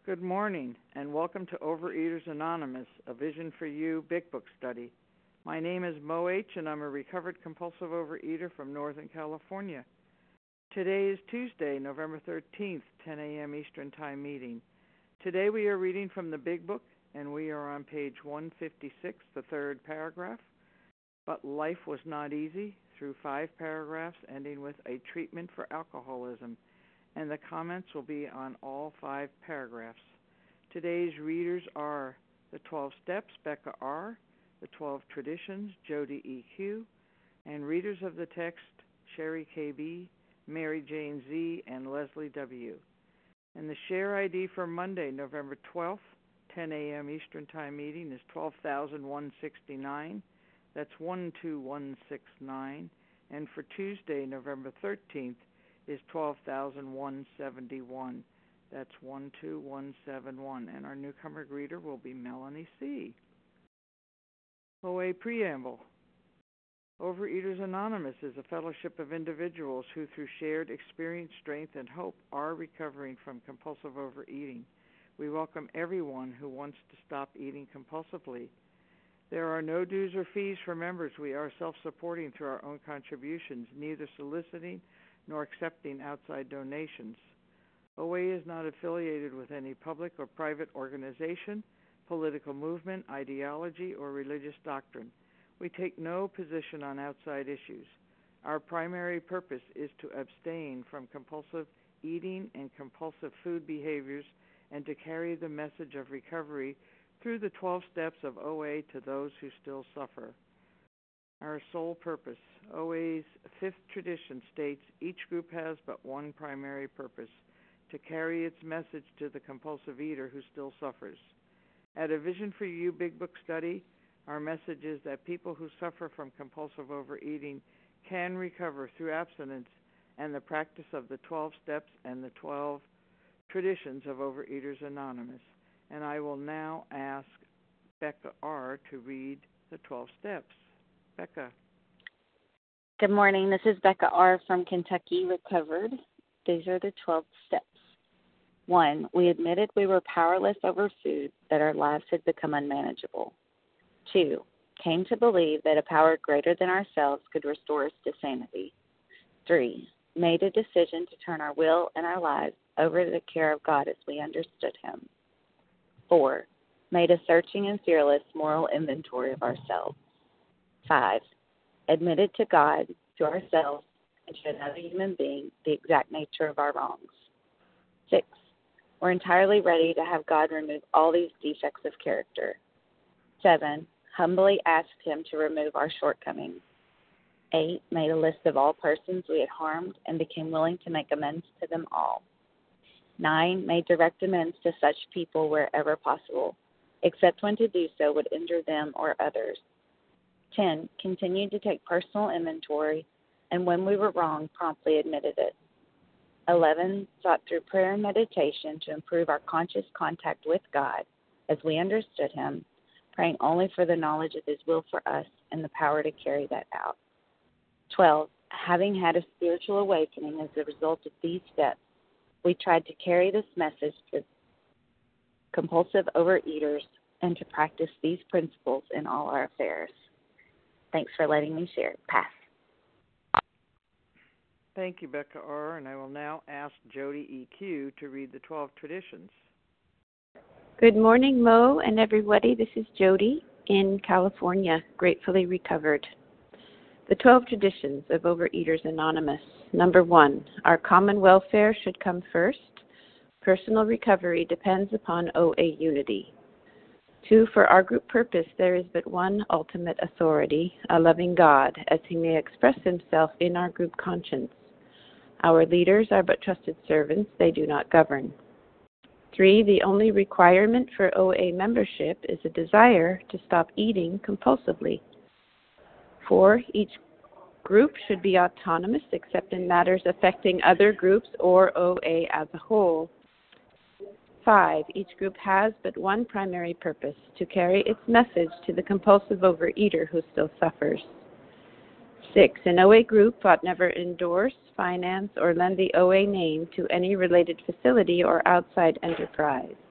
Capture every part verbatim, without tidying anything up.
Good morning, and welcome to Overeaters Anonymous, a Vision for You Big Book study. My name is Mo H., and I'm a recovered compulsive overeater from Northern California. Today is Tuesday, November thirteenth, ten a.m. Eastern Time meeting. Today we are reading from the Big Book, and we are on page one fifty-six, the third paragraph. But life was not easy, through five paragraphs ending with a treatment for alcoholism, and the comments will be on all five paragraphs. Today's readers are the twelve Steps, Becca R., the twelve Traditions, Jody E Q, and readers of the text, Sherry K B, Mary Jane Z, and Leslie W. And the share I D for Monday, November twelfth, ten a.m. Eastern Time meeting is twelve thousand one hundred sixty-nine. That's one two one six nine. And for Tuesday, November thirteenth, is twelve thousand one hundred seventy-one. That's one two one seven one. And our newcomer greeter will be Melanie C. O A Preamble. Overeaters Anonymous is a fellowship of individuals who, through shared experience, strength, and hope, are recovering from compulsive overeating. We welcome everyone who wants to stop eating compulsively. There are no dues or fees for members. We are self-supporting through our own contributions, neither soliciting nor accepting outside donations. O A is not affiliated with any public or private organization, political movement, ideology, or religious doctrine. We take no position on outside issues. Our primary purpose is to abstain from compulsive eating and compulsive food behaviors and to carry the message of recovery through the twelve steps of O A to those who still suffer. Our sole purpose. O A's fifth tradition states each group has but one primary purpose, to carry its message to the compulsive eater who still suffers. At a Vision for You Big Book study, our message is that people who suffer from compulsive overeating can recover through abstinence and the practice of the twelve steps and the twelve traditions of Overeaters Anonymous. And I will now ask Becca R. to read the twelve steps. Becca. Good morning. This is Becca R. from Kentucky, recovered. These are the twelve steps. One, we admitted we were powerless over food, that our lives had become unmanageable. Two, came to believe that a power greater than ourselves could restore us to sanity. Three, made a decision to turn our will and our lives over to the care of God as we understood Him. Four, made a searching and fearless moral inventory of ourselves. Five, admitted to God, to ourselves, and to another human being the exact nature of our wrongs. Six, we're entirely ready to have God remove all these defects of character. Seven, humbly asked Him to remove our shortcomings. Eight, made a list of all persons we had harmed and became willing to make amends to them all. Nine, made direct amends to such people wherever possible, except when to do so would injure them or others. Ten, continued to take personal inventory, and when we were wrong, promptly admitted it. Eleven, sought through prayer and meditation to improve our conscious contact with God as we understood Him, praying only for the knowledge of His will for us and the power to carry that out. Twelve, having had a spiritual awakening as a result of these steps, we tried to carry this message to compulsive overeaters and to practice these principles in all our affairs. Thanks for letting me share. Pass. Thank you, Becca R., and I will now ask Jody E Q to read the twelve traditions. Good morning, Mo, and everybody. This is Jody in California, gratefully recovered. The twelve traditions of Overeaters Anonymous. Number one, our common welfare should come first. Personal recovery depends upon O A unity. Two, for our group purpose, there is but one ultimate authority, a loving God, as He may express Himself in our group conscience. Our leaders are but trusted servants, they do not govern. Three, the only requirement for O A membership is a desire to stop eating compulsively. Four, each group should be autonomous except in matters affecting other groups or O A as a whole. Five, each group has but one primary purpose, to carry its message to the compulsive overeater who still suffers. Six, an O A group ought never endorse, finance, or lend the O A name to any related facility or outside enterprise.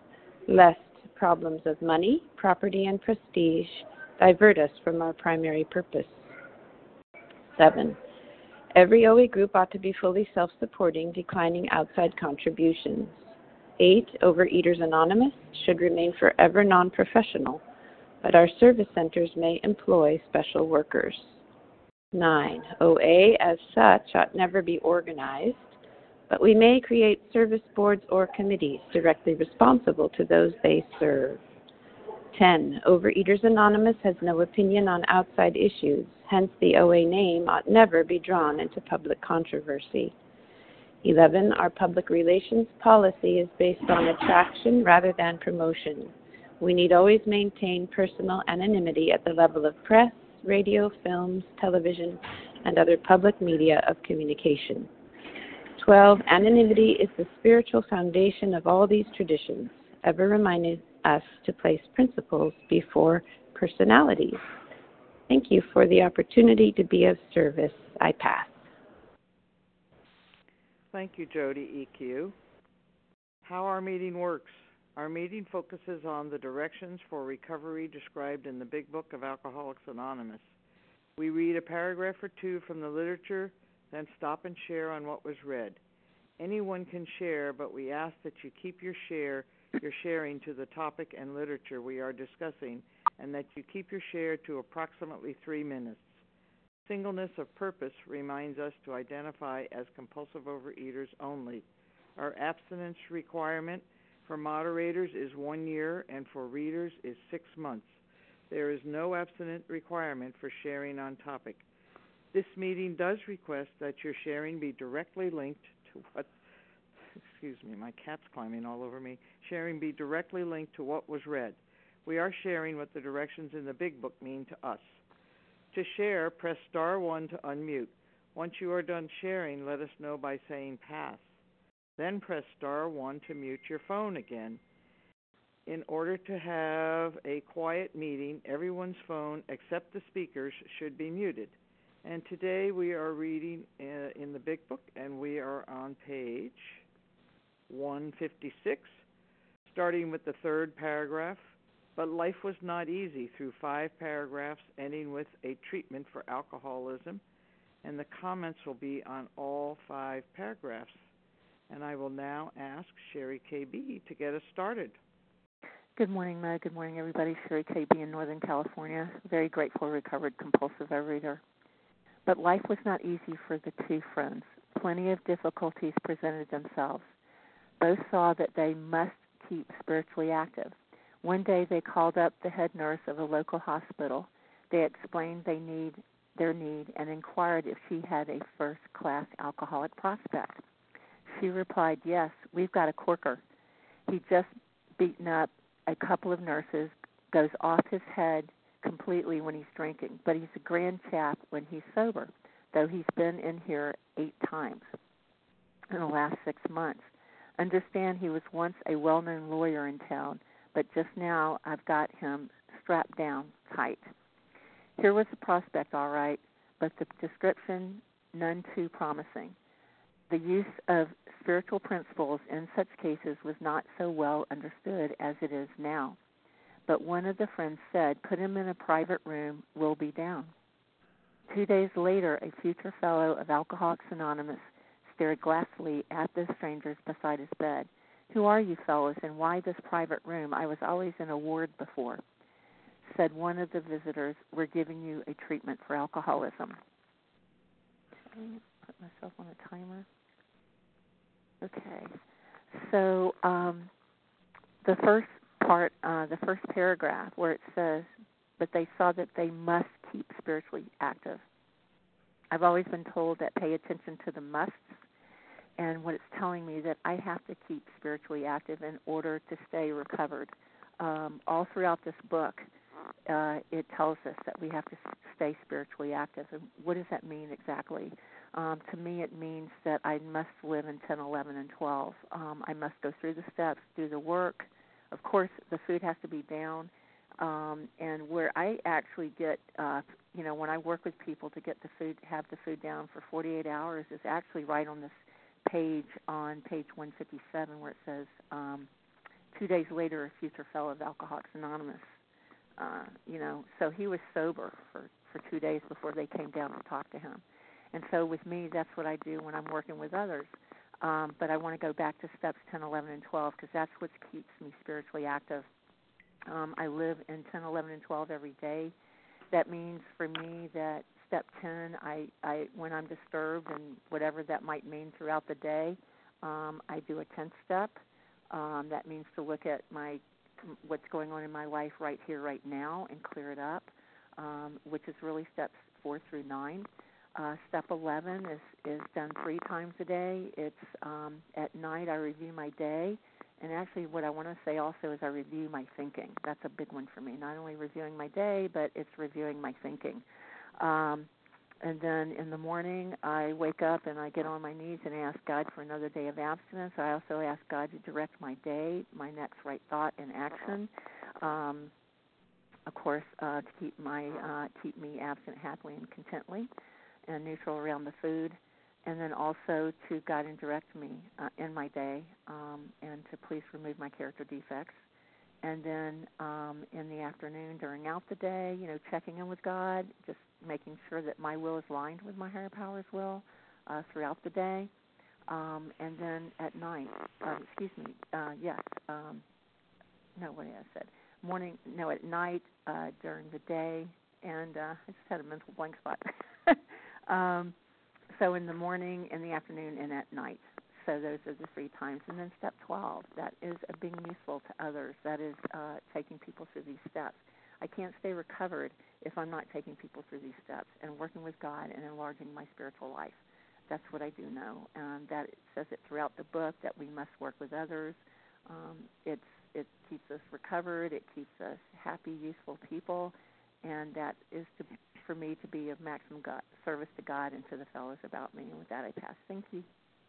lest problems of money, property, and prestige divert us from our primary purpose. Seven, every O A group ought to be fully self-supporting, declining outside contributions. Eight, Overeaters Anonymous should remain forever non-professional, but our service centers may employ special workers. Nine, O A as such ought never be organized, but we may create service boards or committees directly responsible to those they serve. Ten, Overeaters Anonymous has no opinion on outside issues, hence the O A name ought never be drawn into public controversy. Eleven, our public relations policy is based on attraction rather than promotion. We need always maintain personal anonymity at the level of press, radio, films, television, and other public media of communication. Twelve, anonymity is the spiritual foundation of all these traditions, ever reminding us to place principles before personalities. Thank you for the opportunity to be of service. I pass. Thank you, Jody E Q. How our meeting works. Our meeting focuses on the directions for recovery described in the Big Book of Alcoholics Anonymous. We read a paragraph or two from the literature, then stop and share on what was read. Anyone can share, but we ask that you keep your share, your sharing to the topic and literature we are discussing, and that you keep your share to approximately three minutes. Singleness of purpose reminds us to identify as compulsive overeaters only. Our abstinence requirement for moderators is one year and for readers is six months. There is no abstinence requirement for sharing on topic. This meeting does request that your sharing be directly linked to what, excuse me, my cat's climbing all over me, sharing be directly linked to what was read. We are sharing what the directions in the Big Book mean to us. To share, press star one to unmute. Once you are done sharing, let us know by saying pass. Then press star one to mute your phone again. In order to have a quiet meeting, everyone's phone except the speakers should be muted. And today we are reading uh, in the Big Book, and we are on page one fifty-six, starting with the third paragraph. But life was not easy through five paragraphs, ending with a treatment for alcoholism, and the comments will be on all five paragraphs. And I will now ask Sherry K B to get us started. Good morning, Mo. Good morning, everybody. Sherry K B in Northern California. Very grateful, recovered compulsive overeater. But life was not easy for the two friends. Plenty of difficulties presented themselves. Both saw that they must keep spiritually active. One day they called up the head nurse of a local hospital. They explained they need their need and inquired if she had a first-class alcoholic prospect. She replied, yes, we've got a corker. He just beaten up a couple of nurses, goes off his head completely when he's drinking, but he's a grand chap when he's sober, though he's been in here eight times in the last six months. Understand he was once a well-known lawyer in town, but just now I've got him strapped down tight. Here was the prospect, all right, but the description none too promising. The use of spiritual principles in such cases was not so well understood as it is now. But one of the friends said, put him in a private room, we'll be down. Two days later, a future fellow of Alcoholics Anonymous stared glassily at the strangers beside his bed. Who are you fellows, and why this private room? I was always in a ward before. Said one of the visitors, we're giving you a treatment for alcoholism. Okay, put myself on a timer. Okay, so um, the first part, uh, the first paragraph where it says, but they saw that they must keep spiritually active. I've always been told that pay attention to the musts, and what it's telling me that I have to keep spiritually active in order to stay recovered. Um, all throughout this book, uh, it tells us that we have to stay spiritually active. And what does that mean exactly? Um, to me, it means that I must live in ten, eleven, and twelve. Um, I must go through the steps, do the work. Of course, the food has to be down. Um, and where I actually get, uh, you know, when I work with people to get the food, have the food down for forty-eight hours is actually right on this page, on page one fifty-seven, where it says um, two days later, a future fellow of Alcoholics Anonymous. Uh, you know, so he was sober for, for two days before they came down to talk to him. And so with me, that's what I do when I'm working with others. Um, but I want to go back to steps ten, eleven, and twelve because that's what keeps me spiritually active. Um, I live in ten, eleven, and twelve every day. That means for me that step ten, I, I when I'm disturbed and whatever that might mean throughout the day, um, I do a tenth step. Um, that means to look at my what's going on in my life right here, right now, and clear it up, um, which is really steps four through nine. Uh, step eleven is, is done three times a day. It's um, at night I review my day, and actually what I want to say also is I review my thinking. That's a big one for me, not only reviewing my day, but it's reviewing my thinking. Um, and then in the morning I wake up and I get on my knees and ask God for another day of abstinence. I also ask God to direct my day, my next right thought and action. Um, of course, uh, to keep my uh, keep me abstinent happily and contently, and neutral around the food, and then also to guide and direct me uh, in my day, um, and to please remove my character defects. And then um, in the afternoon, during out the day, you know, checking in with God, just making sure that my will is aligned with my higher power's will uh, throughout the day. Um, and then at night, uh, excuse me, uh, yes, um, no, what did I said? Morning, no, at night, uh, during the day, and uh, I just had a mental blank spot. um, so in the morning, in the afternoon, and at night. So those are the three times. And then step twelve, that is uh, being useful to others. That is uh, taking people through these steps. I can't stay recovered if I'm not taking people through these steps and working with God and enlarging my spiritual life. That's what I do know. And that it says it throughout the book that we must work with others. Um, it's It keeps us recovered. It keeps us happy, useful people. And that is to, for me to be of maximum God, service to God and to the fellows about me. And with that, I pass. Thank you.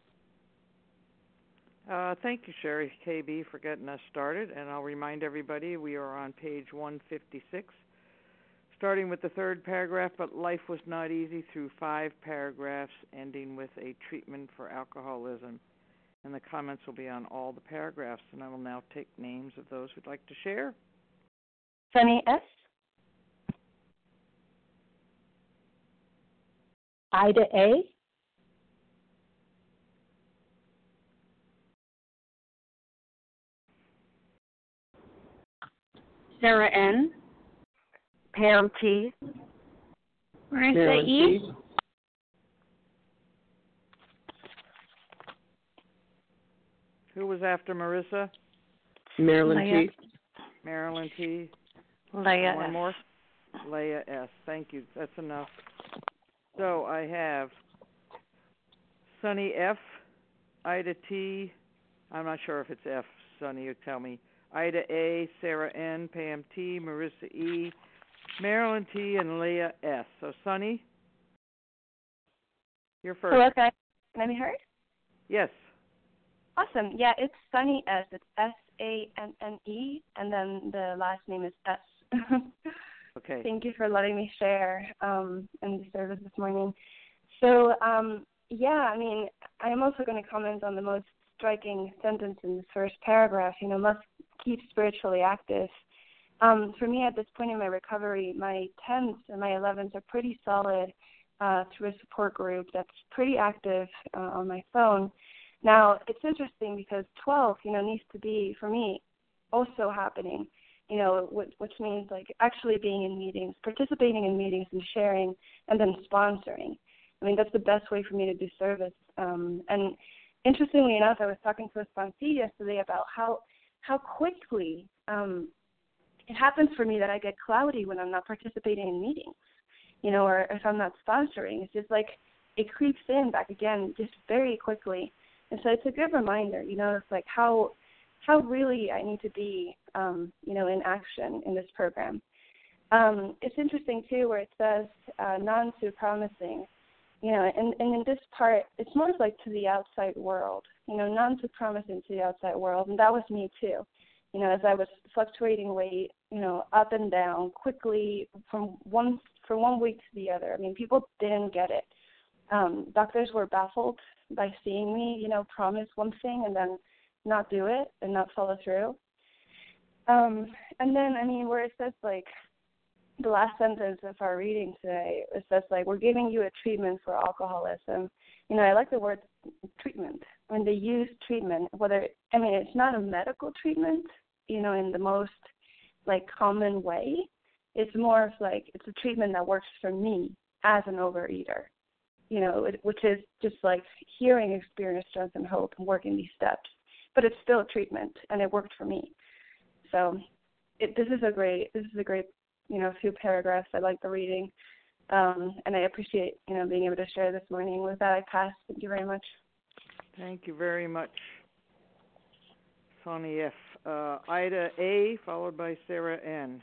Uh, thank you, Sherry K B, for getting us started. And I'll remind everybody we are on page one fifty-six, starting with the third paragraph, but life was not easy, through five paragraphs, ending with a treatment for alcoholism. And the comments will be on all the paragraphs. And I will now take names of those who'd like to share. Sunny S. Ida A. Sarah N. Pam T. Marissa E. Who was after Marissa? Marilyn Leah. T. Marilyn T. Leah One S. more? Leah S. Thank you. That's enough. So I have Sunny F, Ida T. I'm not sure if it's F, Sunny, you tell me. Ida A, Sarah N, Pam T, Marissa E, Marilyn T, and Leah S. So, Sunny, you're first. Hello, can I, can I be heard? Yes. Awesome. Yeah, it's Sunny S. It's S A N N E, and then the last name is S. Okay. Thank you for letting me share um, in the service this morning. So, um, yeah, I mean, I am also going to comment on the most striking sentence in the first paragraph, you know, must keep spiritually active. Um, for me, at this point in my recovery, my tens and my elevens are pretty solid uh, through a support group that's pretty active uh, on my phone. Now, it's interesting because twelve, you know, needs to be, for me, also happening, you know, which means, like, actually being in meetings, participating in meetings and sharing, and then sponsoring. I mean, that's the best way for me to do service. Um, and interestingly enough, I was talking to a sponsee yesterday about how how quickly um, it happens for me that I get cloudy when I'm not participating in meetings, you know, or if I'm not sponsoring. It's just like it creeps in back again just very quickly. And so it's a good reminder, you know, it's like how how really I need to be, um, you know, in action in this program. Um, it's interesting, too, where it says uh, non-supromising. You know, and, and in this part, it's more like to the outside world, you know, non-supromising to the outside world. And that was me, too. You know, as I was fluctuating weight, you know, up and down quickly from one from one week to the other. I mean, people didn't get it. Um, doctors were baffled by seeing me, you know, promise one thing and then not do it and not follow through. Um, and then, I mean, where it says, like, the last sentence of our reading today, it says, like, we're giving you a treatment for alcoholism. You know, I like the word treatment. When they use treatment, whether, I mean, it's not a medical treatment, you know, in the most, like, common way. It's more of, like, it's a treatment that works for me as an overeater, you know, it, which is just, like, hearing, experience, strength, and hope and working these steps. But it's still a treatment, and it worked for me. So it, this is a great, this is a great, you know, few paragraphs. I like the reading, um, and I appreciate, you know, being able to share this morning. With that, I pass. Thank you very much. Thank you very much, Sonny F. Uh, Ida A, followed by Sarah N.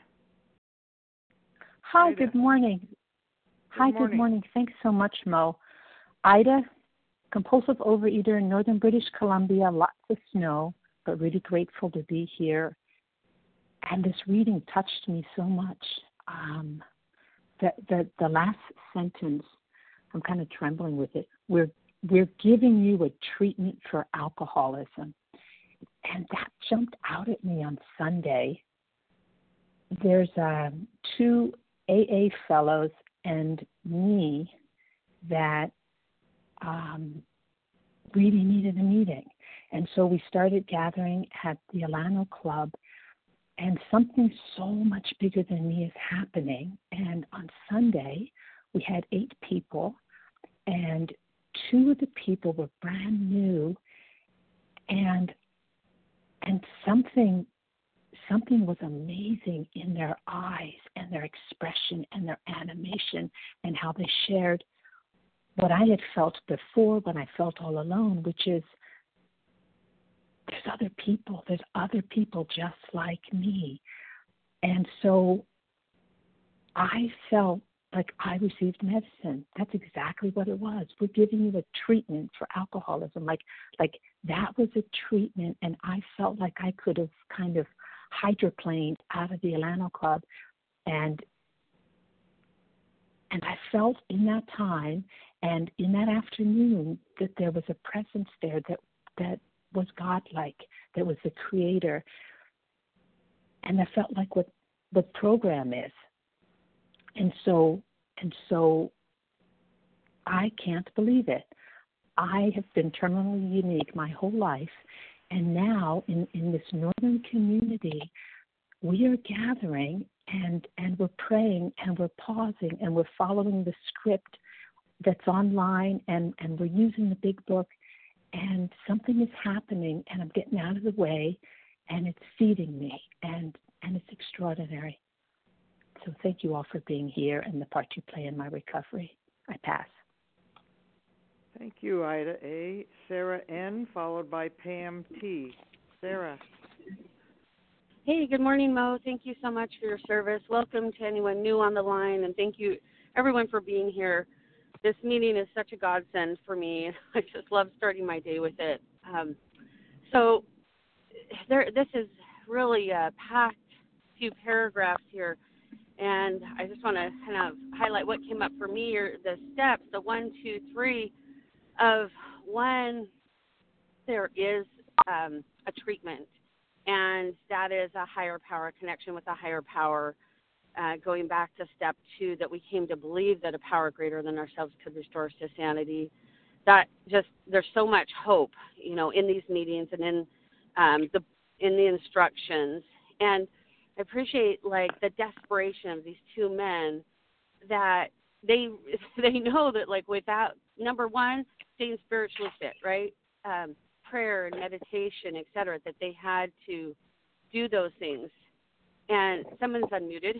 Hi, Ida. good morning. Good Hi, morning. good morning. Thanks so much, Mo. Ida, compulsive overeater in northern British Columbia, lots of snow, but really grateful to be here. And this reading touched me so much. Um, the, the the last sentence, I'm kind of trembling with it. We're we're giving you a treatment for alcoholism, and that jumped out at me on Sunday. There's um, two A A fellows and me that um, really needed a meeting, and so we started gathering at the Alano Club. And something so much bigger than me is happening. And on Sunday, we had eight people, and two of the people were brand new, and and something something was amazing in their eyes and their expression and their animation and how they shared what I had felt before when I felt all alone, which is, there's other people, there's other people just like me. And so I felt like I received medicine. That's exactly what it was. We're giving you a treatment for alcoholism. Like, like that was a treatment, and I felt like I could have kind of hydroplaned out of the Alano Club. And and I felt in that time and in that afternoon that there was a presence there that that was godlike, that was the creator. And I felt like what the program is. And so and so I can't believe it. I have been terminally unique my whole life, and now in, in this northern community, we are gathering and, and we're praying and we're pausing and we're following the script that's online, and, and we're using the big book, and something is happening, and I'm getting out of the way, and it's feeding me, and, and it's extraordinary. So thank you all for being here and the part you play in my recovery. I pass. Thank you, Ida A. Sarah N., followed by Pam T. Sarah. Hey, good morning, Mo. Thank you so much for your service. Welcome to anyone new on the line, and thank you, everyone, for being here. This meeting is such a godsend for me. I just love starting my day with it. Um, so there, this is really a packed few paragraphs here, and I just want to kind of highlight what came up for me, or the steps, the one, two, three of one, there is um, a treatment, and that is a higher power, connection with a higher power. Uh, going back to step two, that we came to believe that a power greater than ourselves could restore us to sanity. That just, there's so much hope, you know, in these meetings and in um, the in the instructions. And I appreciate, like, the desperation of these two men, that they they know that, like, without, number one, staying spiritually fit, right? Um, prayer and meditation, et cetera, that they had to do those things. And someone's unmuted.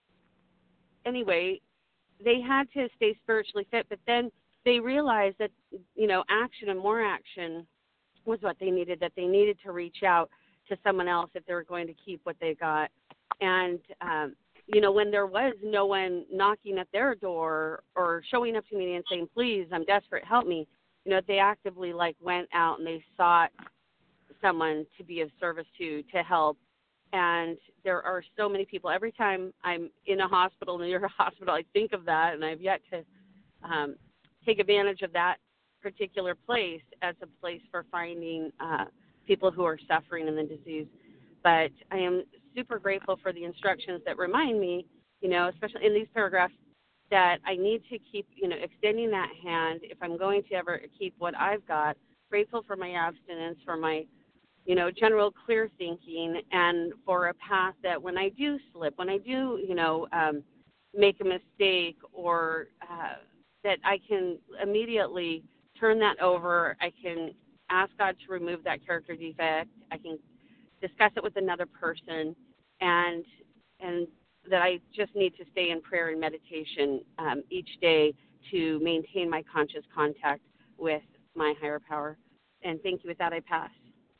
Anyway, they had to stay spiritually fit, but then they realized that, you know, action and more action was what they needed, that they needed to reach out to someone else if they were going to keep what they got. And, um, you know, when there was no one knocking at their door or showing up to me and saying, please, I'm desperate, help me, you know, they actively, like, went out and they sought someone to be of service to, to help. And there are so many people. Every time I'm in a hospital, near a hospital, I think of that, and I've yet to um, take advantage of that particular place as a place for finding uh, people who are suffering in the disease. But I am super grateful for the instructions that remind me, you know, especially in these paragraphs, that I need to keep, you know, extending that hand if I'm going to ever keep what I've got. Grateful for my abstinence, for my, you know, general clear thinking, and for a path that when I do slip, when I do, you know, um, make a mistake, or uh, that I can immediately turn that over. I can ask God to remove that character defect. I can discuss it with another person, and and that I just need to stay in prayer and meditation um, each day to maintain my conscious contact with my higher power. And thank you. With that, I pass.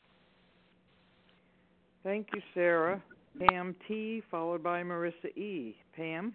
Thank you, Sarah. Pam T., followed by Marissa E. Pam?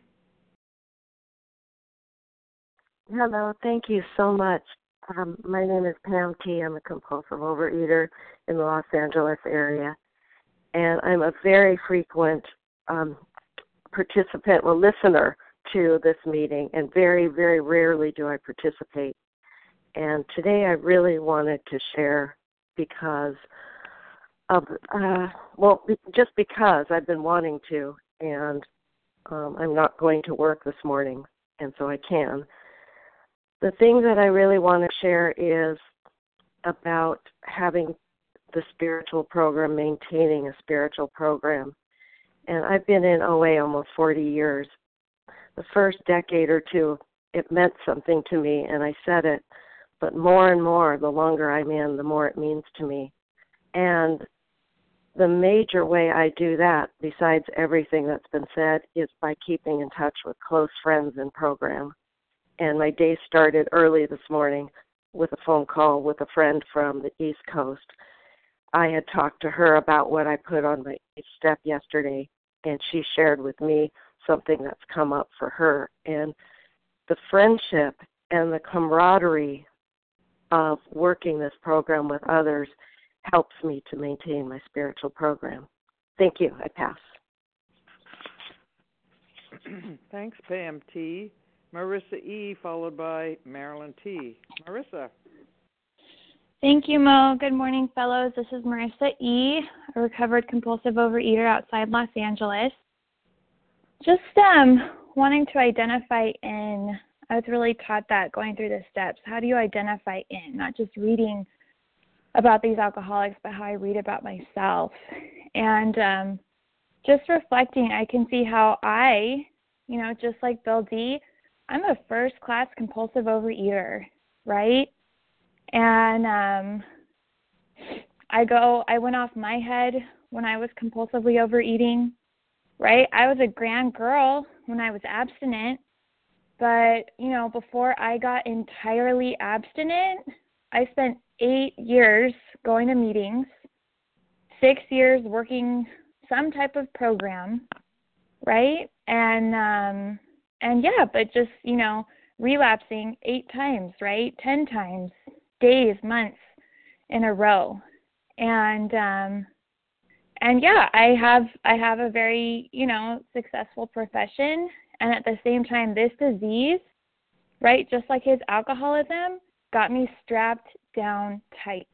Hello. Thank you so much. Um, my name is Pam T. I'm a compulsive overeater in the Los Angeles area. And I'm a very frequent um, participant, well, listener to this meeting, and very, very rarely do I participate. And today I really wanted to share because of, uh, well, just because I've been wanting to, and um, I'm not going to work this morning, and so I can. The thing that I really want to share is about having the spiritual program, maintaining a spiritual program. And I've been in O A almost forty years. The first decade or two, it meant something to me, and I said it. But more and more, the longer I'm in, the more it means to me. And the major way I do that, besides everything that's been said, is by keeping in touch with close friends in program. And my day started early this morning with a phone call with a friend from the East Coast. I had talked to her about what I put on my step yesterday, and she shared with me something that's come up for her. And the friendship and the camaraderie of working this program with others helps me to maintain my spiritual program. Thank you. I pass. Thanks, Pam T. Marissa E., followed by Marilyn T. Marissa. Thank you, Mo. Good morning, fellows. This is Marissa E., a recovered compulsive overeater outside Los Angeles. Just um, wanting to identify in, I was really taught that going through the steps. How do you identify in? Not just reading about these alcoholics, but how I read about myself. And um, just reflecting, I can see how I, you know, just like Bill D., I'm a first-class compulsive overeater, right? And um, I go, I went off my head when I was compulsively overeating, right? I was a grand girl when I was abstinent, but, you know, before I got entirely abstinent, I spent eight years going to meetings, six years working some type of program, right? And, um, and yeah, but just, you know, relapsing eight times, right? Ten times, days, months in a row. And, um, and yeah, I have, I have a very, you know, successful profession. And at the same time, this disease, right, just like his alcoholism, got me strapped down tight.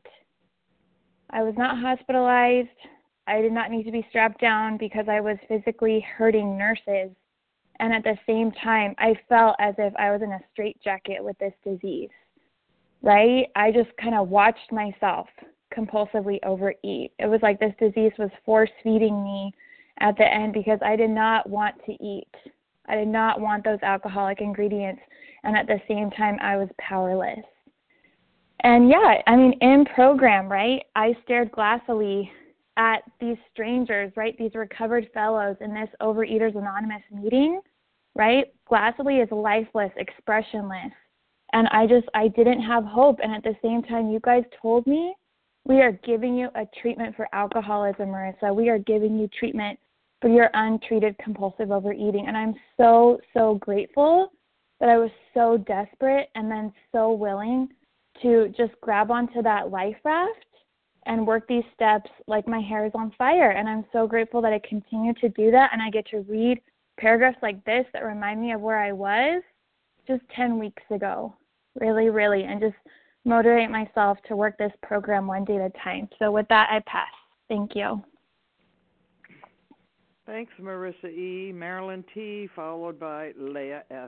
I was not hospitalized. I did not need to be strapped down because I was physically hurting nurses. And at the same time, I felt as if I was in a straitjacket with this disease, right? I just kind of watched myself compulsively overeat. It was like this disease was force-feeding me at the end because I did not want to eat. I did not want those alcoholic ingredients. And at the same time, I was powerless. And yeah, I mean, in program, right, I stared glassily at these strangers, right, these recovered fellows in this Overeaters Anonymous meeting, right? Glassily is lifeless, expressionless. And I just, I didn't have hope. And at the same time, you guys told me, we are giving you a treatment for alcoholism, Marissa. We are giving you treatment for your untreated compulsive overeating. And I'm so, so grateful that I was so desperate and then so willing to just grab onto that life raft and work these steps like my hair is on fire. And I'm so grateful that I continue to do that, and I get to read paragraphs like this that remind me of where I was just ten weeks ago, really, really, and just motivate myself to work this program one day at a time. So with that, I pass. Thank you. Thanks, Marissa E. Marilyn T., followed by Leah S.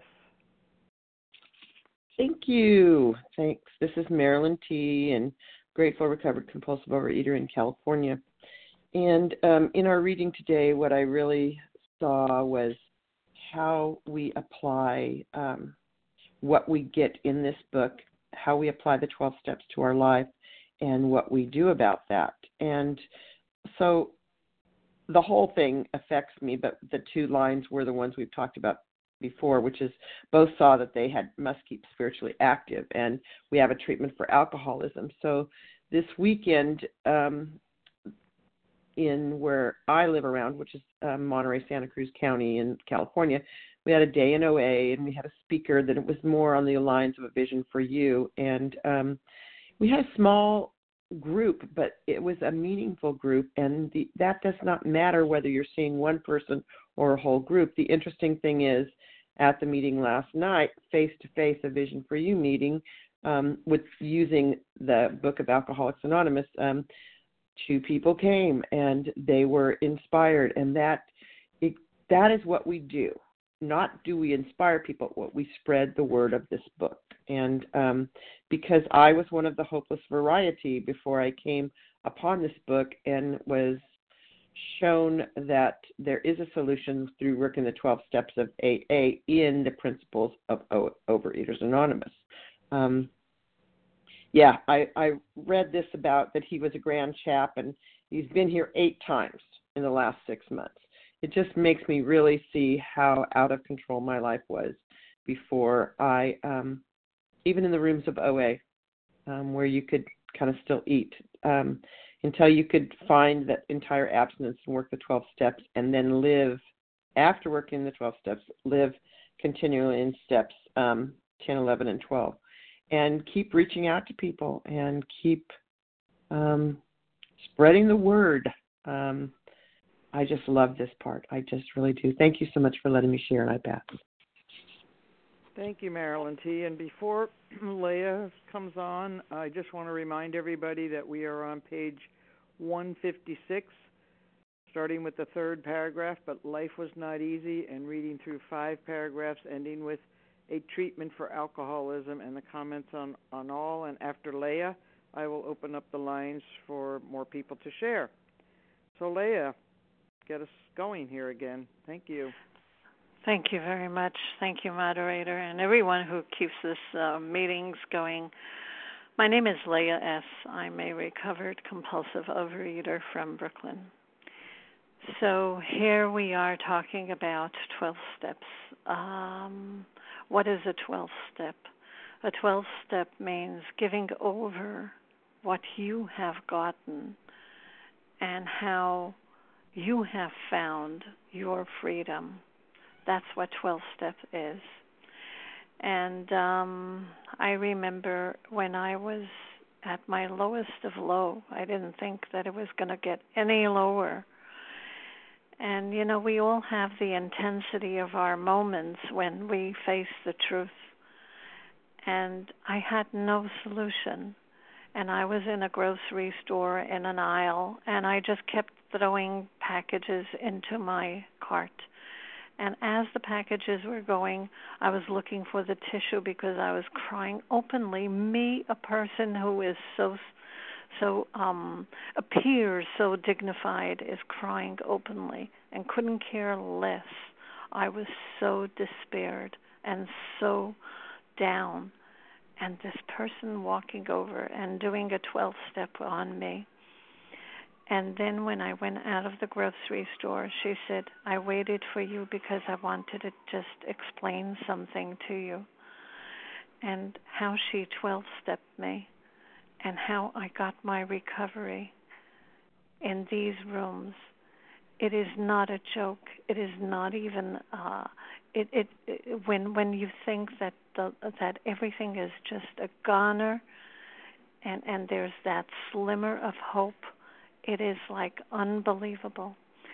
Thank you. Thanks. This is Marilyn T., and grateful recovered compulsive overeater in California. And um, in our reading today, what I really saw was how we apply um, what we get in this book, how we apply the twelve steps to our life, and what we do about that. And so the whole thing affects me, but the two lines were the ones we've talked about before, which is both saw that they had must keep spiritually active, and we have a treatment for alcoholism. So this weekend um, in where I live around, which is um, Monterey, Santa Cruz County in California, we had a day in O A, and we had a speaker that it was more on the lines of a vision for you. And um, we had a small group, but it was a meaningful group, and the, that does not matter whether you're seeing one person or a whole group. The interesting thing is, at the meeting last night, face-to-face, a Vision for You meeting, um, with using the book of Alcoholics Anonymous, um, two people came, and they were inspired, and that it, that is what we do. Not do we inspire people, what we spread the word of this book. And um, because I was one of the hopeless variety before I came upon this book and was shown that there is a solution through working the twelve steps of A A in the principles of o- Overeaters Anonymous. Um, yeah, I, I read this about that he was a grand chap, and he's been here eight times in the last six months. It just makes me really see how out of control my life was before I, um, even in the rooms of O A, um, where you could kind of still eat, um, until you could find that entire abstinence and work the twelve steps, and then live, after working the twelve steps, live continually in steps um, ten, eleven, and twelve. And keep reaching out to people and keep um, spreading the word. Um, I just love this part. I just really do. Thank you so much for letting me share, and I pass. Thank you, Marilyn T. And before Leah comes on, I just want to remind everybody that we are on page one fifty-six, starting with the third paragraph, but life was not easy, and reading through five paragraphs, ending with a treatment for alcoholism and the comments on, on all. And after Leah, I will open up the lines for more people to share. So Leah, get us going here again. Thank you. Thank you very much. Thank you, moderator, and everyone who keeps this uh, meetings going. My name is Leah S. I'm a recovered compulsive overeater from Brooklyn. So here we are talking about twelve steps. Um, what is a twelve step? A twelve step means giving over what you have gotten and how you have found your freedom. That's what twelve step is. And um, I remember when I was at my lowest of low, I didn't think that it was going to get any lower. And, you know, we all have the intensity of our moments when we face the truth. And I had no solution. And I was in a grocery store in an aisle, and I just kept throwing packages into my cart. And as the packages were going, I was looking for the tissue because I was crying openly. Me, a person who is so, so um, appears so dignified, is crying openly and couldn't care less. I was so despaired and so down. And this person walking over and doing a twelve-step on me. And then when I went out of the grocery store, she said, I waited for you because I wanted to just explain something to you. And how she twelve-stepped me and how I got my recovery in these rooms. It is not a joke. It is not even, uh, it, it, it, when when you think that the, that everything is just a goner and, and there's that slimmer of hope, it is like unbelievable.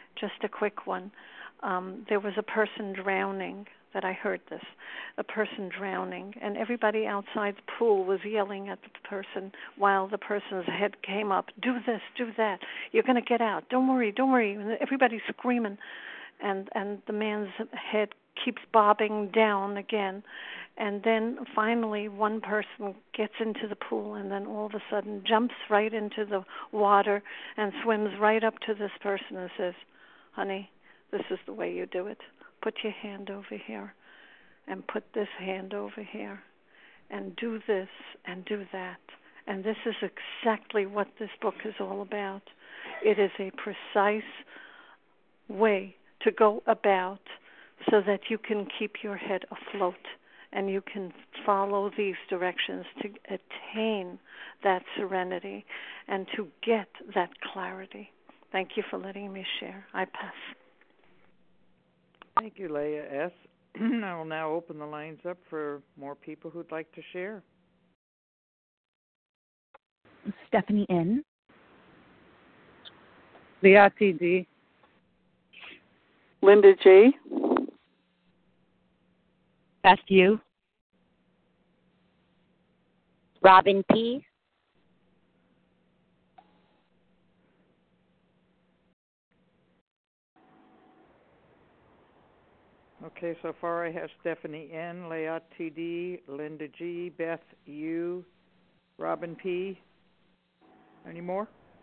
just a quick one. Um, there was a person drowning, that I heard this, a person drowning, and everybody outside the pool was yelling at the person while the person's head came up, do this, do that, you're going to get out, don't worry, don't worry. And everybody's screaming, and, and the man's head keeps bobbing down again. And then finally one person gets into the pool and then all of a sudden jumps right into the water and swims right up to this person and says, honey, this is the way you do it. Put your hand over here and put this hand over here and do this and do that. And this is exactly what this book is all about. It is a precise way to go about so that you can keep your head afloat and you can follow these directions to attain that serenity and to get that clarity. Thank you for letting me share. I pass. Thank you, Leah S. I will now open the lines up for more people who'd like to share. Stephanie N. Leati D. Linda J. Beth U. Robin P. Okay, so far I have Stephanie N., Leah T D, Linda G., Beth U., Robin P. Any more?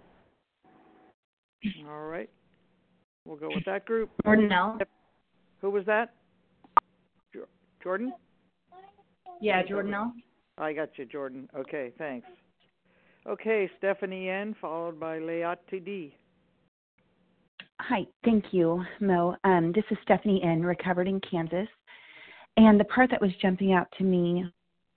All right. We'll go with that group. Jordan L. Who was that? Jordan? Yeah, Jordan L. I got you, Jordan. Okay, thanks. Okay, Stephanie N., followed by Leah T D. Hi, thank you, Mo. Um, this is Stephanie N., recovered in Kansas. And the part that was jumping out to me,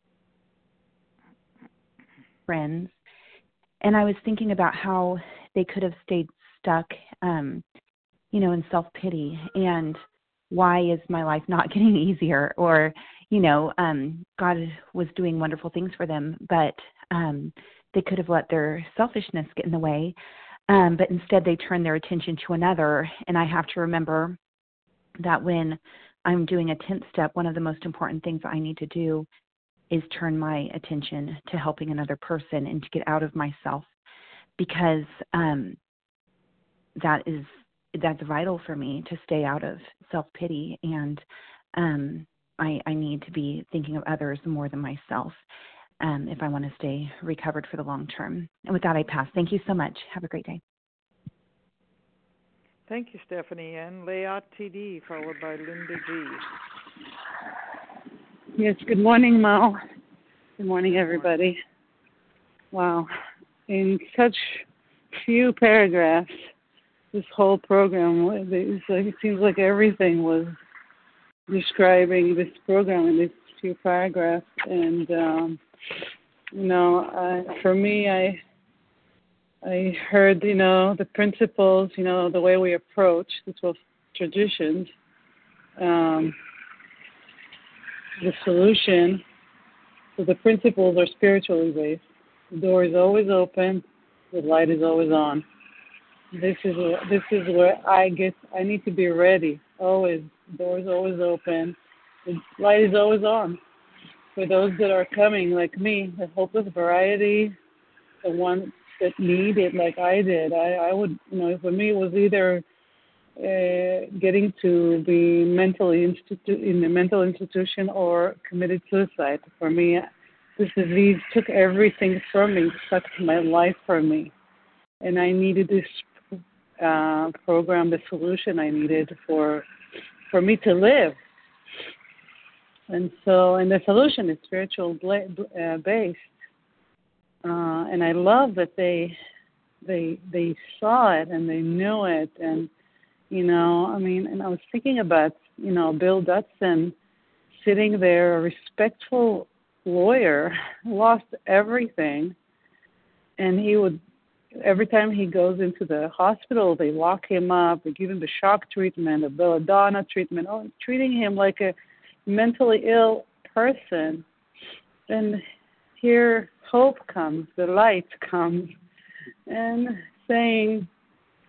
friends, and I was thinking about how they could have stayed stuck, um, you know, in self-pity, and why is my life not getting easier? Or, you know, um, God was doing wonderful things for them, but um, they could have let their selfishness get in the way. Um, but instead they turn their attention to another. And I have to remember that when I'm doing a tenth step, one of the most important things I need to do is turn my attention to helping another person and to get out of myself, because um, that is that's vital for me to stay out of self-pity. And um, I, I need to be thinking of others more than myself. Um, if I want to stay recovered for the long term. And with that, I pass. Thank you so much. Have a great day. Thank you, Stephanie N. Leah T D, followed by Linda G. Yes, good morning, Mo. Good morning, everybody. Wow. In such few paragraphs, this whole program, it's like, it seems like everything was describing this program in these few paragraphs. And, um, you know, uh, for me, I I heard, you know, the principles, you know, the way we approach the twelve traditions, um, the solution. So the principles are spiritually based. The door is always open. The light is always on. This is this is where I get. I need to be ready. Always, the door is always open. The light is always on. For those that are coming, like me, the hopeless variety, the one that need it like I did, I, I would, you know, for me it was either uh, getting to be mentally institu- in a mental institution or committed suicide. For me, this disease took everything from me, sucked my life from me. And I needed this uh, program, the solution I needed for for me to live. And so, and the solution is spiritual uh, based, uh, and I love that they they they saw it and they knew it, and you know, I mean, and I was thinking about, you know, Bill Dutson sitting there, a respectful lawyer, lost everything, and he would every time he goes into the hospital, they lock him up, they give him the shock treatment, the belladonna treatment, oh, treating him like a mentally ill person. And here hope comes, the light comes, and saying,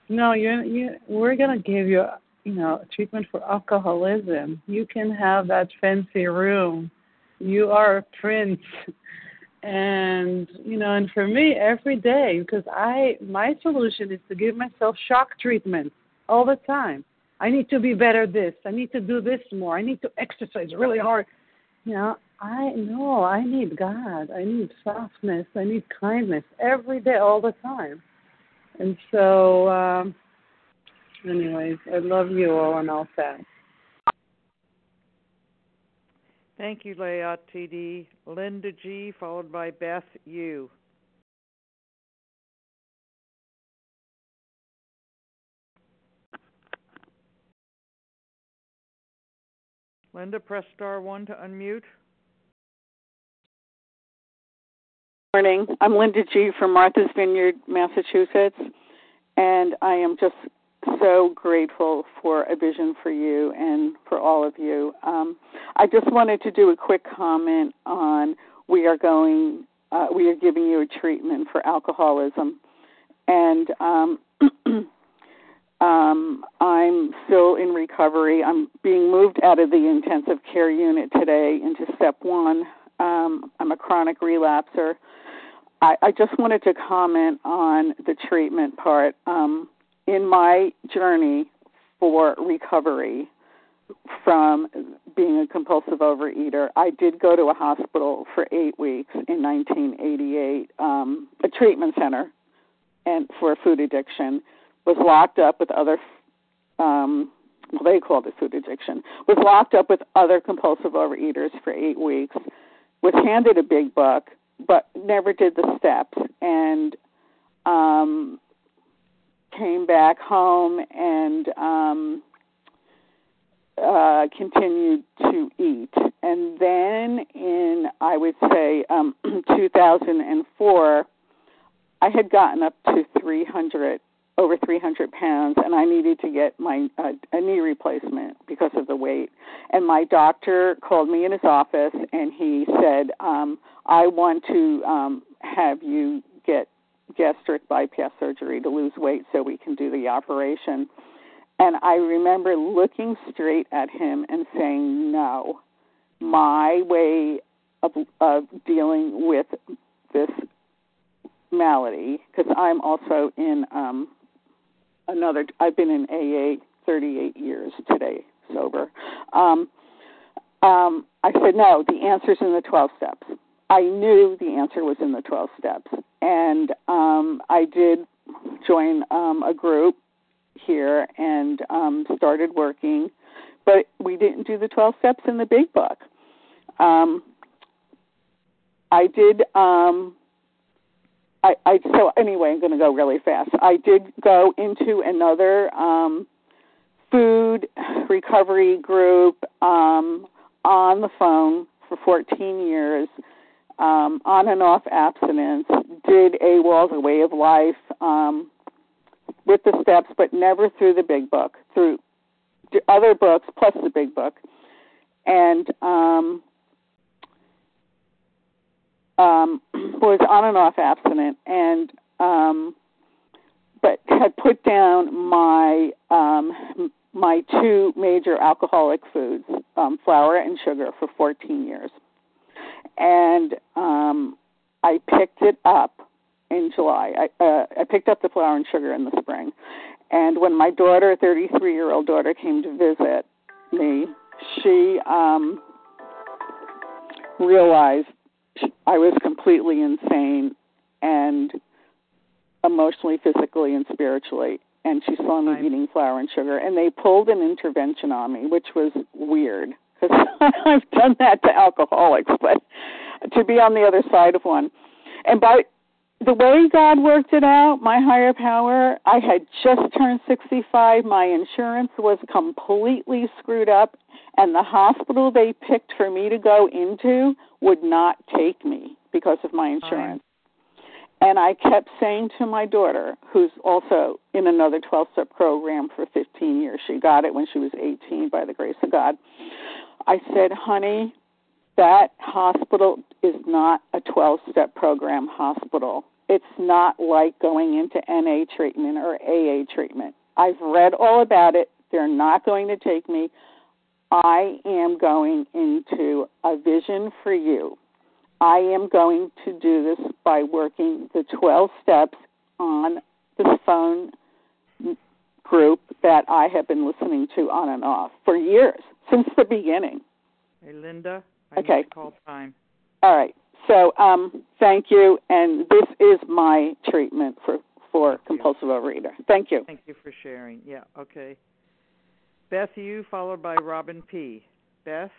no, you you we're gonna give you, you know, treatment for alcoholism. You can have that fancy room. You are a prince. And, you know, and for me, every day, because I, my solution is to give myself shock treatments all the time. I need to be better at this. I need to do this more. I need to exercise really hard. You know, I know I need God. I need softness. I need kindness every day, all the time. And so, um, anyways, I love you all and all that. Thank you, Leah T D. Linda G, followed by Beth U. Linda, press star one to unmute. Morning. I'm Linda G. from Martha's Vineyard, Massachusetts, and I am just so grateful for A Vision for You and for all of you. Um, I just wanted to do a quick comment on we are going, uh, we are giving you a treatment for alcoholism, and um, um, I'm still in recovery. I'm being moved out of the intensive care unit today into step one. Um, I'm a chronic relapser. I, I just wanted to comment on the treatment part. Um, in my journey for recovery from being a compulsive overeater, I did go to a hospital for eight weeks in nineteen eighty-eight, um, a treatment center and for food addiction, was locked up with other, um, well, they called it food addiction, was locked up with other compulsive overeaters for eight weeks, was handed a big book, but never did the steps, and um, came back home and um, uh, continued to eat. And then in, I would say, um, two thousand four, I had gotten up to three hundred, over three hundred pounds, and I needed to get my uh, a knee replacement because of the weight. And my doctor called me in his office, and he said, um, I want to um, have you get gastric bypass surgery to lose weight so we can do the operation. And I remember looking straight at him and saying, no, my way of, of dealing with this malady, because I'm also in um, another, I've been in A A thirty-eight years today, sober. Um, um, I said, no, the answer's in the twelve steps. I knew the answer was in the twelve steps. And um, I did join um, a group here and um, started working, but we didn't do the twelve steps in the big book. Um, I did, um, I, I, so anyway, I'm going to go really fast. I did go into another um, food recovery group um, on the phone for fourteen years. Um, on and off abstinence, did AWOL, the Way of Life, um, with the steps, but never through the big book, through other books plus the big book, and um, um, was on and off abstinent, and um, but had put down my um, my two major alcoholic foods, um, flour and sugar, for fourteen years. And um, I picked it up in July. I, uh, I picked up the flour and sugar in the spring. And when my daughter, thirty-three-year-old daughter, came to visit me, she um, realized I was completely insane and emotionally, physically, and spiritually. And she saw me eating flour and sugar. And they pulled an intervention on me, which was weird, because I've done that to alcoholics, but to be on the other side of one. And by the way God worked it out, my higher power, I had just turned sixty-five. My insurance was completely screwed up, and the hospital they picked for me to go into would not take me because of my insurance. And I kept saying to my daughter, who's also in another twelve-step program for fifteen years, she got it when she was eighteen by the grace of God, I said, honey, that hospital is not a twelve-step program hospital. it's not like going into N A treatment or A A treatment. I've read all about it. They're not going to take me. I am going into a vision for you. I am going to do this by working the twelve steps on the phone group that I have been listening to on and off for years, since the beginning. Hey, Linda, I okay. need to call time. All right. So um, thank you, and this is my treatment for, for thank compulsive you. Overeater. Thank you. Thank you for sharing. Yeah, okay. Beth U, followed by Robin P. Beth?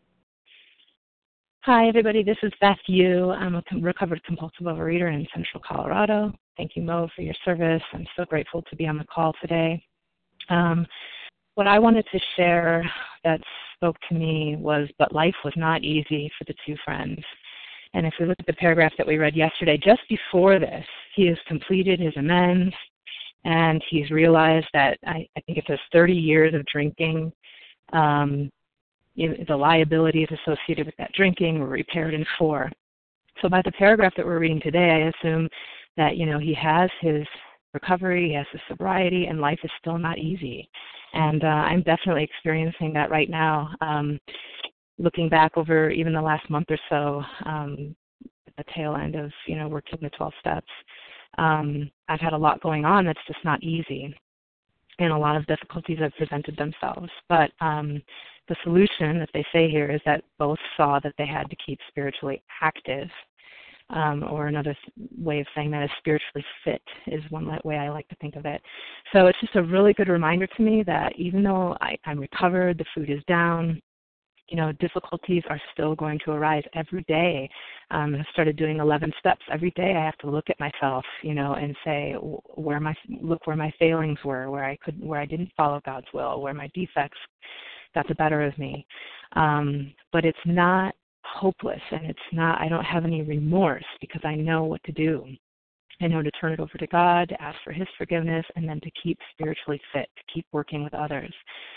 Hi, everybody. This is Beth Yu. I'm a recovered compulsive overeater in Central Colorado. Thank you, Mo, for your service. I'm so grateful to be on the call today. Um, what I wanted to share that spoke to me was, but life was not easy for the two friends. And if we look at the paragraph that we read yesterday, just before this, he has completed his amends, and he's realized that, I, I think it says thirty years of drinking, um, you know, the liabilities associated with that drinking were repaired in four. So by the paragraph that we're reading today, I assume that, you know, he has his recovery, he has his sobriety, and life is still not easy. And uh, I'm definitely experiencing that right now. Um, looking back over even the last month or so, um, at the tail end of, you know, working the twelve steps, um, I've had a lot going on that's just not easy. And a lot of difficulties have presented themselves. But um, the solution that they say here is that both saw that they had to keep spiritually active, um, or another th- way of saying that is spiritually fit is one way I like to think of it. So it's just a really good reminder to me that even though I, I'm recovered, the food is down, you know, difficulties are still going to arise every day. Um, I've started doing eleven steps. Every day I have to look at myself, you know, and say where my look where my failings were, where I could, where I didn't follow God's will, where my defects got the better of me. Um, but it's not hopeless, and it's not. I don't have any remorse because I know what to do. I know to turn it over to God, to ask for His forgiveness, and then to keep spiritually fit, to keep working with others.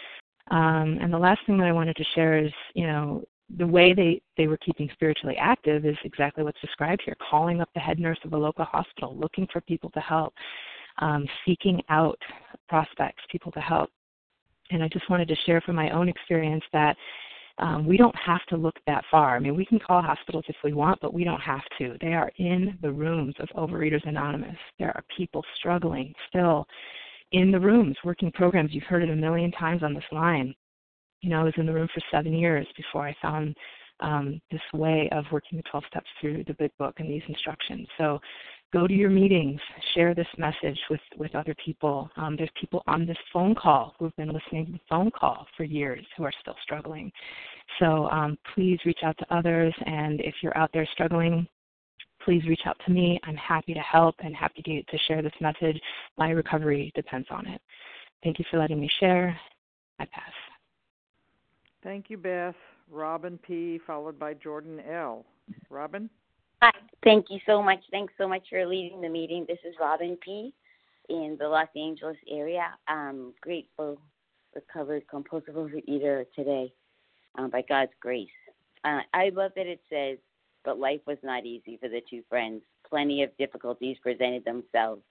Um, and the last thing that I wanted to share is, you know, the way they, they were keeping spiritually active is exactly what's described here, calling up the head nurse of a local hospital, looking for people to help, um, seeking out prospects, people to help. And I just wanted to share from my own experience that um, we don't have to look that far. I mean, we can call hospitals if we want, but we don't have to. They are in the rooms of Overeaters Anonymous. There are people struggling still in the rooms, working programs. You've heard it a million times on this line. You know, I was in the room for seven years before I found um, this way of working the twelve steps through the Big Book and these instructions. So go to your meetings, share this message with, with other people. Um, there's people on this phone call who've been listening to the phone call for years who are still struggling. So um, please reach out to others, and if you're out there struggling, please reach out to me. I'm happy to help and happy to, to share this message. My recovery depends on it. Thank you for letting me share. I pass. Thank you, Beth. Robin P., followed by Jordan L. Robin? Hi. Thank you so much. Thanks so much for leading the meeting. This is Robin P. in the Los Angeles area. I'm grateful, recovered compulsive overeater today um, by God's grace. Uh, I love that it says, but life was not easy for the two friends. Plenty of difficulties presented themselves.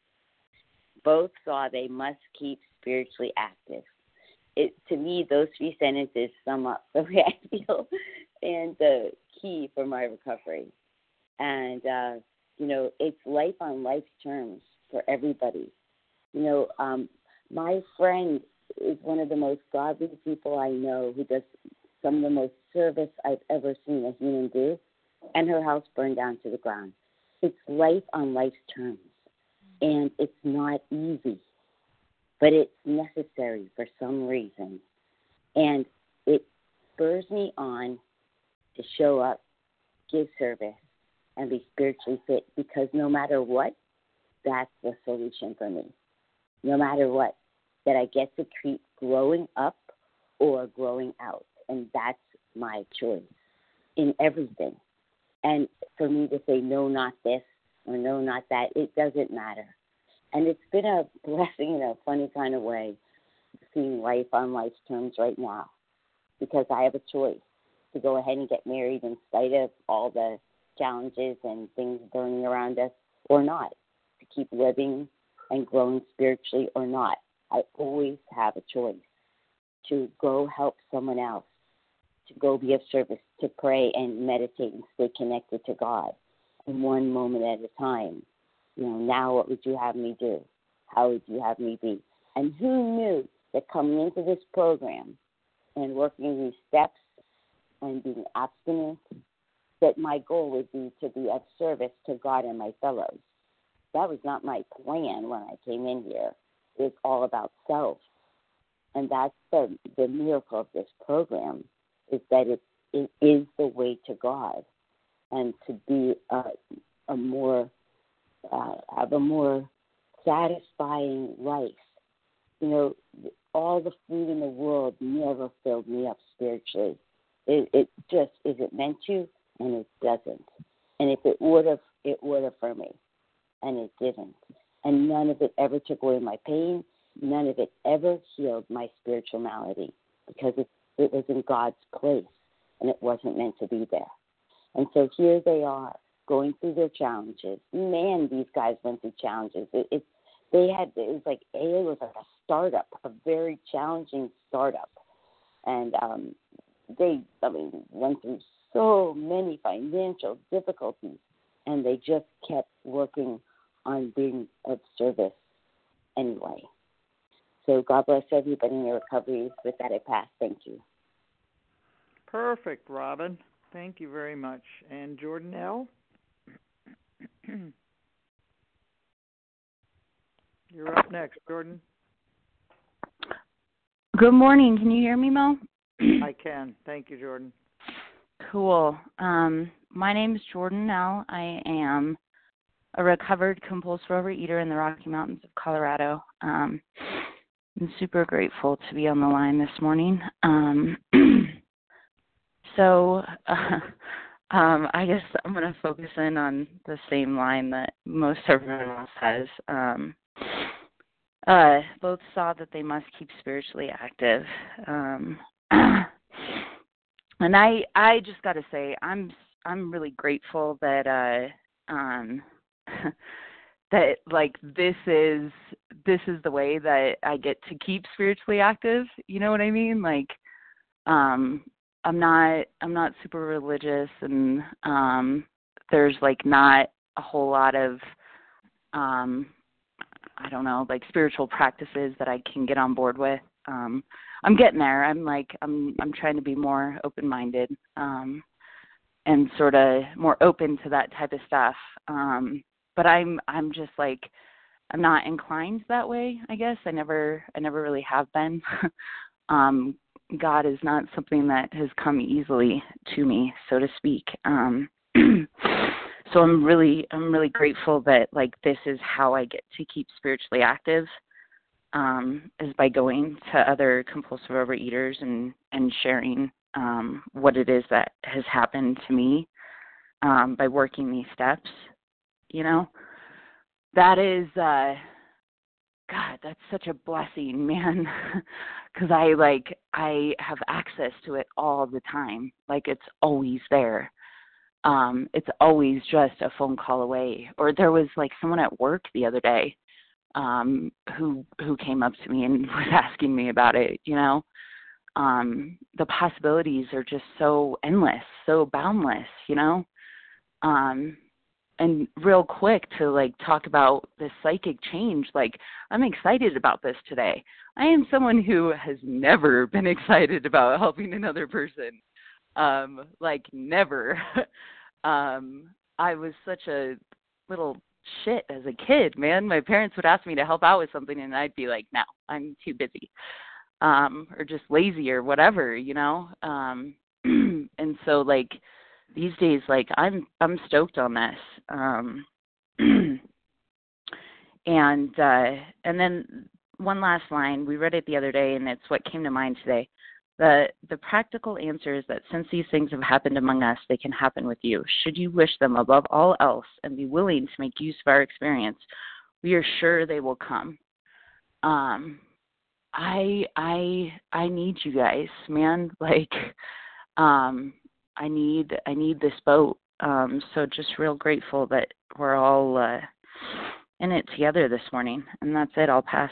Both saw they must keep spiritually active. It, to me, those three sentences sum up the way I feel and the key for my recovery. And, uh, you know, it's life on life's terms for everybody. You know, um, my friend is one of the most godly people I know, who does some of the most service I've ever seen a human do. And her house burned down to the ground. It's life on life's terms, and it's not easy, but it's necessary for some reason. And it spurs me on to show up, give service, and be spiritually fit, because no matter what, that's the solution for me. No matter what, that I get to keep growing up or growing out, and that's my choice in everything. And for me to say, no, not this, or no, not that, it doesn't matter. And it's been a blessing in a funny kind of way, seeing life on life's terms right now, because I have a choice to go ahead and get married in spite of all the challenges and things burning around us, or not, to keep living and growing spiritually or not. I always have a choice to go help someone else, to go be of service, to pray and meditate and stay connected to God, and one moment at a time. You know, now what would you have me do? How would you have me be? And who knew that coming into this program and working these steps and being abstinent, that my goal would be to be of service to God and my fellows. That was not my plan when I came in here. It was all about self. And that's the, the miracle of this program, is that it, it is the way to God, and to be a, a more, uh, have a more satisfying life. You know, all the food in the world never filled me up spiritually. It, it just isn't meant to, and it doesn't. And if it would have, it would have for me, and it didn't. And none of it ever took away my pain. None of it ever healed my spiritual malady, because it, it was in God's place, and it wasn't meant to be there. And so here they are, going through their challenges. Man, these guys went through challenges. It, it, they had, it was like, it was like a startup, a very challenging startup. And um, they, I mean, went through so many financial difficulties, and they just kept working on being of service anyway. So God bless everybody in your recovery. With that, I pass. Thank you. Perfect, Robin. Thank you very much. And Jordan L.? You're up next, Jordan. Good morning. Can you hear me, Mo? I can. Thank you, Jordan. Cool. Um, my name is Jordan L. I am a recovered compulsive overeater in the Rocky Mountains of Colorado. Um, I'm super grateful to be on the line this morning. Um, so uh, um, I guess I'm going to focus in on the same line that most everyone else has. Um, uh, both saw that they must keep spiritually active. Um, and I, I just got to say, I'm, I'm really grateful that, uh, um, that like this is, this is the way that I get to keep spiritually active. You know what I mean? Like, um, I'm not, I'm not super religious, and, um, there's like not a whole lot of, um, I don't know, like spiritual practices that I can get on board with. Um, I'm getting there. I'm like, I'm, I'm trying to be more open-minded, um, and sort of more open to that type of stuff. Um, but I'm, I'm just like, I'm not inclined that way, I guess. I never, I never really have been. um, God is not something that has come easily to me, so to speak. Um, So I'm really, I'm really grateful that like this is how I get to keep spiritually active, um, is by going to other compulsive overeaters and, and sharing um, what it is that has happened to me, um, by working these steps. You know, that is, uh, God, that's such a blessing, man, because I like, I have access to it all the time. Like it's always there. Um, it's always just a phone call away. Or there was like someone at work the other day um, who who came up to me and was asking me about it. You know, um, the possibilities are just so endless, so boundless. You know, um, and real quick to like talk about the psychic change. Like I'm excited about this today. I am someone who has never been excited about helping another person. Um, like never. um, I was such a little shit as a kid, man. My parents would ask me to help out with something and I'd be like, no, I'm too busy. Um, or just lazy or whatever, you know? Um, and so like these days, like I'm, I'm stoked on this. Um, and, uh, and then one last line, we read it the other day and it's what came to mind today. The the practical answer is that since these things have happened among us, they can happen with you. Should you wish them above all else and be willing to make use of our experience, we are sure they will come. Um, I I I need you guys, man. Like, um, I need I need this boat. Um, so just real grateful that we're all uh, in it together this morning. And that's it. I'll pass.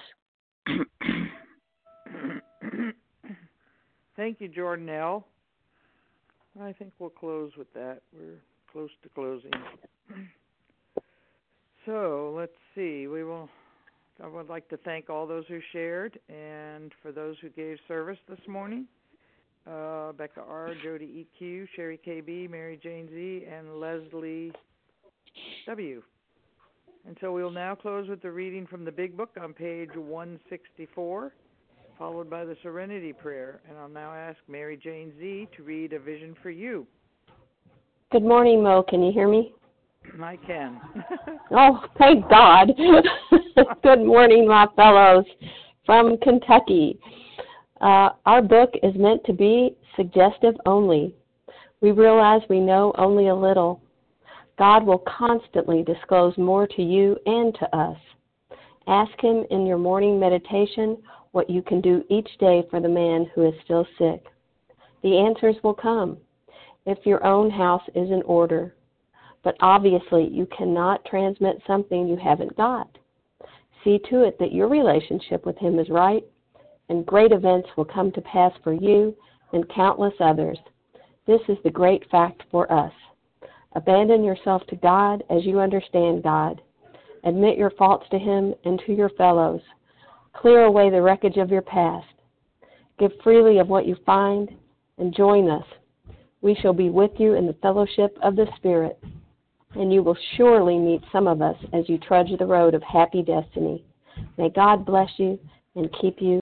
Thank you, Jordanelle. I think we'll close with that. We're close to closing. So let's see. We will. I would like to thank all those who shared, and for those who gave service this morning, uh, Becca R., Jody E Q, Sherry K B, Mary Jane Z, and Leslie W. And so we'll now close with the reading from the Big Book on page one sixty-four, followed by the Serenity Prayer. And I'll now ask Mary Jane Z. to read A Vision for You. Good morning, Mo. Can you hear me? I can. Oh, thank God. Good morning, my fellows from Kentucky. Uh, our book is meant to be suggestive only. We realize we know only a little. God will constantly disclose more to you and to us. Ask Him in your morning meditation what you can do each day for the man who is still sick. The answers will come if your own house is in order. But obviously, you cannot transmit something you haven't got. See to it that your relationship with Him is right, and great events will come to pass for you and countless others. This is the great fact for us. Abandon yourself to God as you understand God. Admit your faults to Him and to your fellows. Clear away the wreckage of your past. Give freely of what you find, and join us. We shall be with you in the fellowship of the Spirit, and you will surely meet some of us as you trudge the road of happy destiny. May God bless you and keep you